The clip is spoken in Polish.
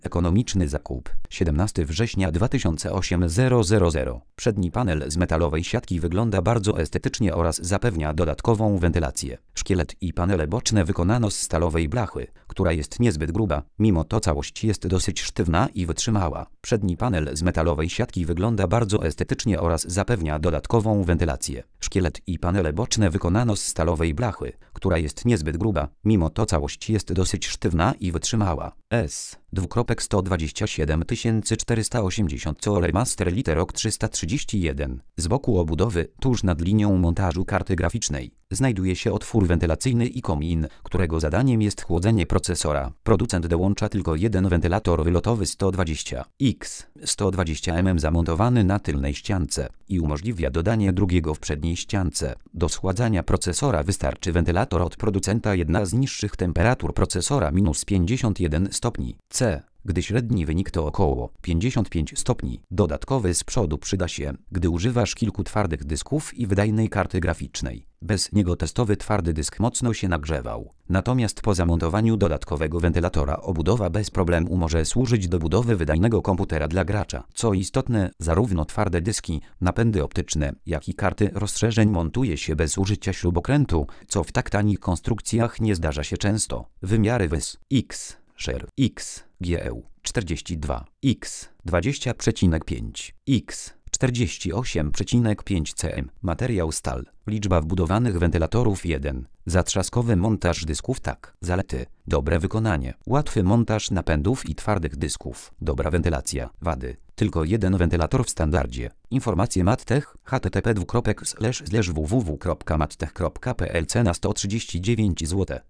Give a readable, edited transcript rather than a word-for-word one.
Ekonomiczny zakup. 17 września 2008 000. Przedni panel z metalowej siatki wygląda bardzo estetycznie oraz zapewnia dodatkową wentylację. Szkielet i panele boczne wykonano z stalowej blachy, która jest niezbyt gruba, mimo to całość jest dosyć sztywna i wytrzymała. Przedni panel z metalowej siatki wygląda bardzo estetycznie oraz zapewnia dodatkową wentylację. Szkielet i panele boczne wykonano z stalowej blachy, która jest niezbyt gruba, mimo to całość jest dosyć sztywna i wytrzymała. S.127 480 Cole Master Liter rok 331. Z boku obudowy, tuż nad linią montażu karty graficznej, znajduje się otwór wentylacyjny i komin, którego zadaniem jest chłodzenie procesora. Producent dołącza tylko jeden wentylator wylotowy 120 mm zamontowany na tylnej ściance i umożliwia dodanie drugiego w przedniej ściance. Do schładzania procesora wystarczy wentylator od producenta. Jedna z niższych temperatur procesora -51 stopni C, gdy średni wynik to około 55 stopni. Dodatkowy z przodu przyda się, gdy używasz kilku twardych dysków i wydajnej karty graficznej. Bez niego testowy twardy dysk mocno się nagrzewał. Natomiast po zamontowaniu dodatkowego wentylatora obudowa bez problemu może służyć do budowy wydajnego komputera dla gracza. Co istotne, zarówno twarde dyski, napędy optyczne, jak i karty rozszerzeń montuje się bez użycia śrubokrętu, co w tak tanich konstrukcjach nie zdarza się często. Wymiary WES X Share X GEU 42 X 20,5 X 48,5 cm. Materiał stal. Liczba wbudowanych wentylatorów 1. Zatrzaskowy montaż dysków tak. Zalety. Dobre wykonanie. Łatwy montaż napędów i twardych dysków. Dobra wentylacja. Wady. Tylko jeden wentylator w standardzie. Informacje Mattech http://www.mattech.pl. Cena 139 zł.